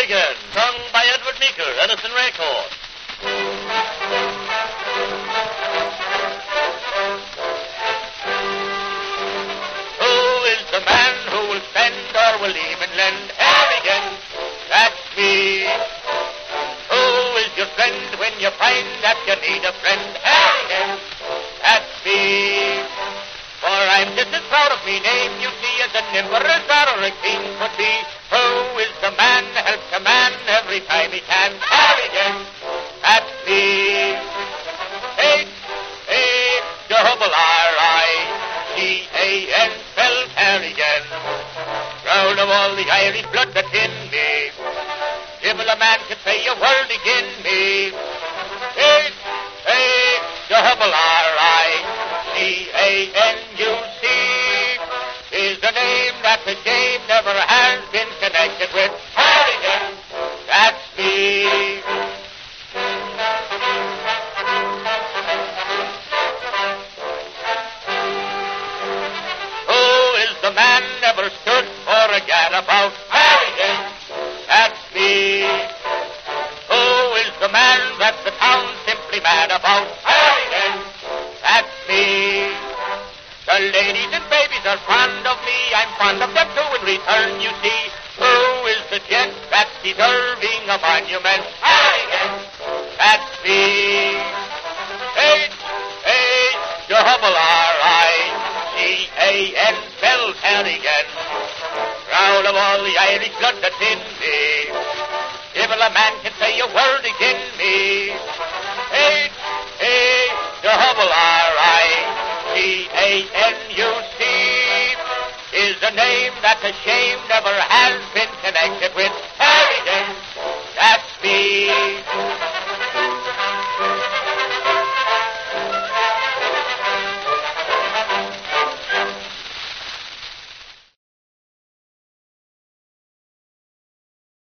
Harrigan, sung by Edward Meeker, Edison Raycourt. Who is the man who will spend or will even lend? Harrigan, that's me. Who is your friend when you find that you need a friend? Harrigan, that's me. For I'm just as proud of me name, you see, as a nimble as a king could be. Who is the man that helps a man every time he can? Harrigan, that's me. H-A-R-R-I-G-A-N, spelled Harrigan. Proud of all the Irish blood that's in me. Civil a man could say a word agin me. H-A-R-R-I-G-A-N-U-C is the name that the shame never has been connected with. Harrigan, that's me. Who is the man never stood for a gadabout? Harrigan, that's me. Who is the man that the town's simply mad about? Harrigan, that's me. The ladies and babies are fond of me. I'm fond of them too in return, you see. Who is the gent that's deserving a monument? Harrigan, that's me. H-A-R-R-I-G-A-N, spelled Harrigan. Proud of all the Irish blood that's in me. If a man can say a word agin me. H-A-R-R-I-G-A-N-U-C is a name that the shame never has been connected with. Harrigan, that's me.